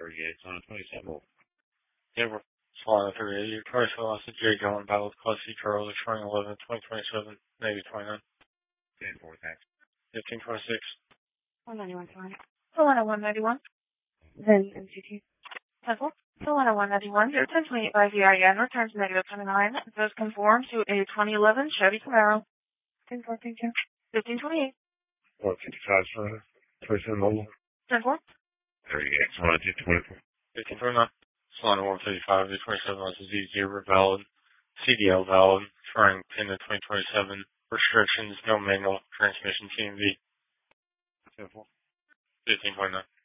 38, on 27. Yeah, we're flying 38. Your price loss to J. John Battle Class C Charlie, showing 11, 2027, Navy 29. 10-4, thanks. 1526. 191, fine. Solana 191. Then MCT. Pencil. Solana 191. Your 1028 by VIN returns negative 29. Does conform to a 2011 Chevy Camaro. 10-4, thank you. 1528. 155, sir. 27 mobile. 10-4. 38, on 24. 1529. Solana 155, the 27 months is Z0 valid. CDL valid. Trying pin to 2027. Restrictions, no manual transmission TMV. 10-4. 1529.